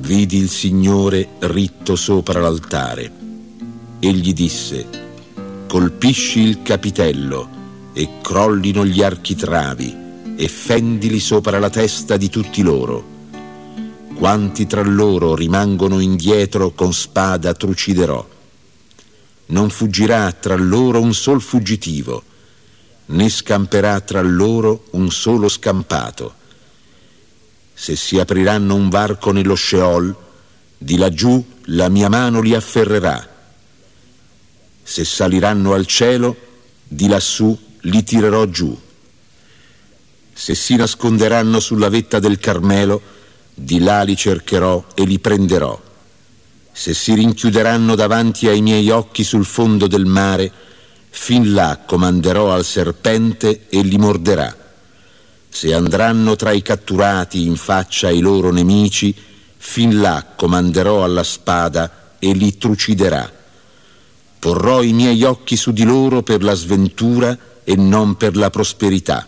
vidi il Signore ritto sopra l'altare. Egli disse: colpisci il capitello e crollino gli architravi e fendili sopra la testa di tutti loro. Quanti tra loro rimangono indietro con spada truciderò. Non fuggirà tra loro un sol fuggitivo, né scamperà tra loro un solo scampato. Se si apriranno un varco nello Sheol, di laggiù la mia mano li afferrerà. Se saliranno al cielo, di lassù li tirerò giù. Se si nasconderanno sulla vetta del Carmelo, di là li cercherò e li prenderò. Se si rinchiuderanno davanti ai miei occhi sul fondo del mare, fin là comanderò al serpente e li morderà. Se andranno tra i catturati in faccia ai loro nemici, fin là comanderò alla spada e li truciderà. Porrò i miei occhi su di loro per la sventura e non per la prosperità.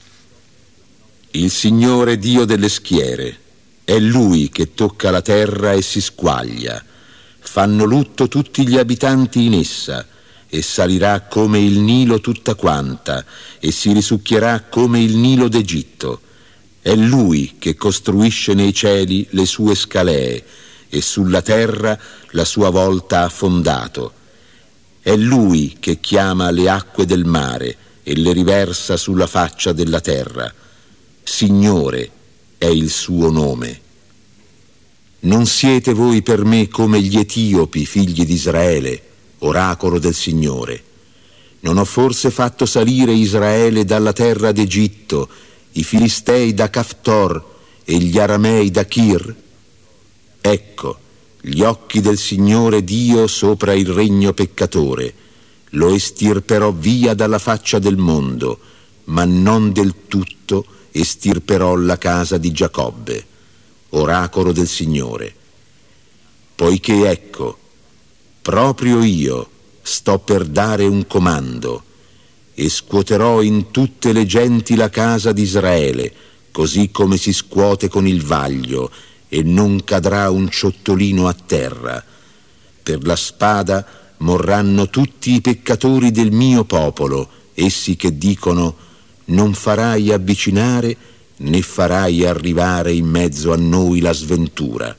Il Signore Dio delle schiere, è Lui che tocca la terra e si squaglia. Fanno lutto tutti gli abitanti in essa, e salirà come il Nilo tutta quanta, e si risucchierà come il Nilo d'Egitto. È Lui che costruisce nei cieli le sue scalee, e sulla terra la sua volta ha fondato. È Lui che chiama le acque del mare e le riversa sulla faccia della terra. Signore è il suo nome. Non siete voi per me come gli Etiopi, figli di Israele, oracolo del Signore. Non ho forse fatto salire Israele dalla terra d'Egitto, i Filistei da Caftor e gli Aramei da Kir? Ecco, gli occhi del Signore Dio sopra il regno peccatore. Lo estirperò via dalla faccia del mondo, ma non del tutto estirperò la casa di Giacobbe, oracolo del Signore. Poiché ecco, proprio io sto per dare un comando e scuoterò in tutte le genti la casa di Israele, così come si scuote con il vaglio, e non cadrà un ciottolino a terra. Per la spada morranno tutti i peccatori del mio popolo, essi che dicono: non farai avvicinare né farai arrivare in mezzo a noi la sventura.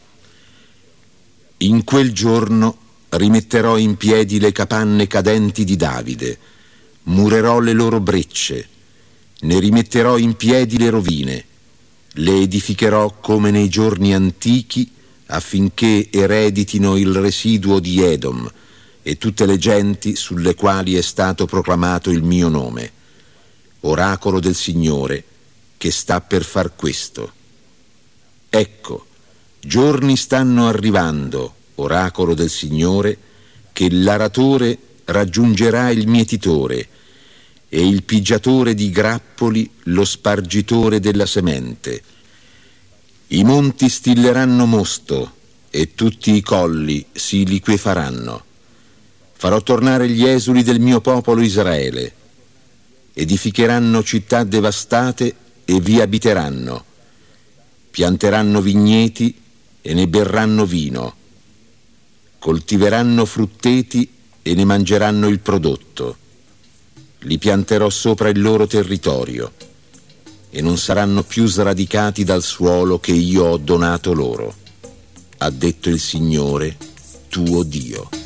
In quel giorno rimetterò in piedi le capanne cadenti di Davide, murerò le loro brecce, ne rimetterò in piedi le rovine, le edificherò come nei giorni antichi, affinché ereditino il residuo di Edom e tutte le genti sulle quali è stato proclamato il mio nome, oracolo del Signore, che sta per far questo. Ecco, giorni stanno arrivando, oracolo del Signore, che l'aratore raggiungerà il mietitore e il pigiatore di grappoli lo spargitore della semente. I monti stilleranno mosto e tutti i colli si liquefaranno. Farò tornare gli esuli del mio popolo Israele. Edificheranno città devastate e vi abiteranno. Pianteranno vigneti e ne berranno vino. Coltiveranno frutteti e ne mangeranno il prodotto. Li pianterò sopra il loro territorio e non saranno più sradicati dal suolo che io ho donato loro, ha detto il Signore tuo Dio.